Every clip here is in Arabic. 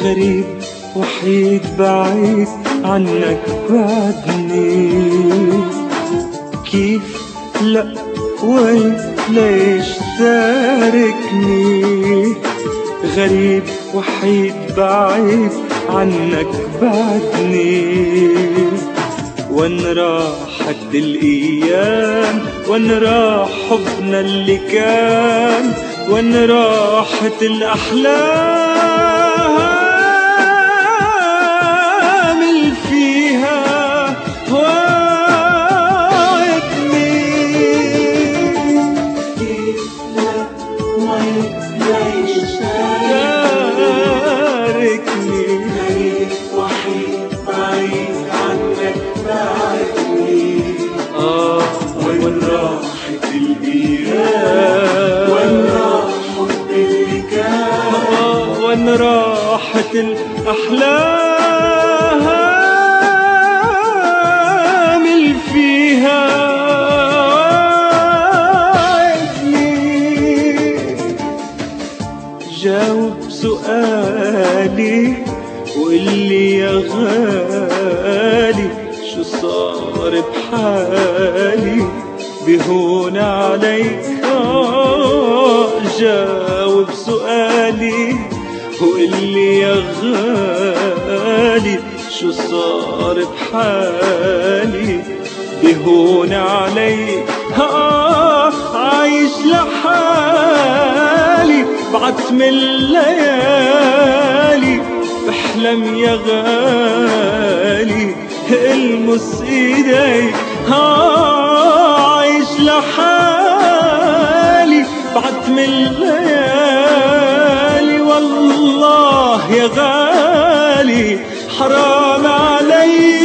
غريب وحيد بعيد عنك بعدني. كيف لا وين ليش تاركني؟ غريب وحيد بعيد عنك بعدني. وين راحت الأيام؟ وين راح حبنا اللي كان؟ وين راحت الأحلام اللي فيها وعدني؟ كيف لا وين ليش تاركني؟ غريب وحيد بعيد عنك بعدني. وين راحت الأيام؟ وين راح حب اللي كان؟ وين راحت الأحلام اللي فيها عدني؟ جاوب سؤالي وقلي يا غالي شو صار بحالي بهون عليك. جاوب سؤالي وقلي يا غالي شو صار بحالي بهون عليك. عايش لحالي بعتم الليالي بحلم يا غالي المس ايديك. عايش لحالي بعتم الليالي والله يا غالي حرام علي.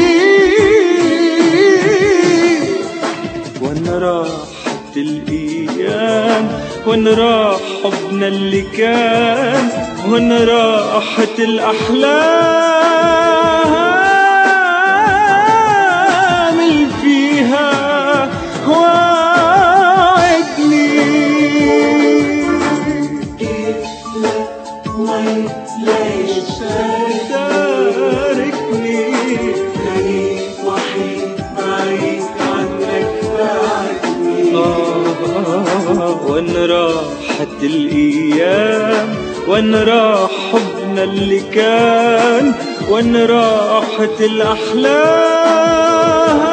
وين راحت الأيام؟ وين راح حبنا اللي كان؟ وين راحت الأحلام اللي فيها وعدني؟ كيف لا وين ليش تاركني؟ غريب وحيد بعيد عنك بعدني. وين راحت الأيام؟ وين راح حبنا اللي كان؟ وين راحت الأحلام